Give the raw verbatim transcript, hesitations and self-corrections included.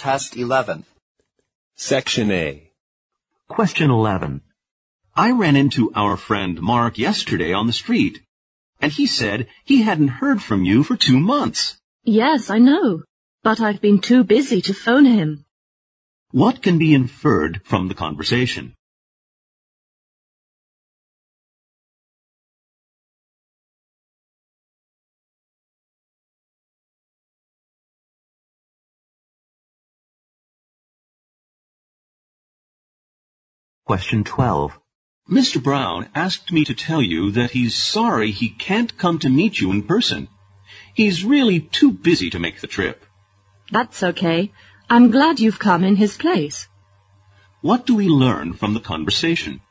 Test eleven. Section A. Question eleven. I ran into our friend Mark yesterday on the street, and he said he hadn't heard from you for two months. Yes, I know, but I've been too busy to phone him. What can be inferred from the conversation? Question twelve. Mister Brown asked me to tell you that he's sorry he can't come to meet you in person. He's really too busy to make the trip. That's okay. I'm glad you've come in his place. What do we learn from the conversation?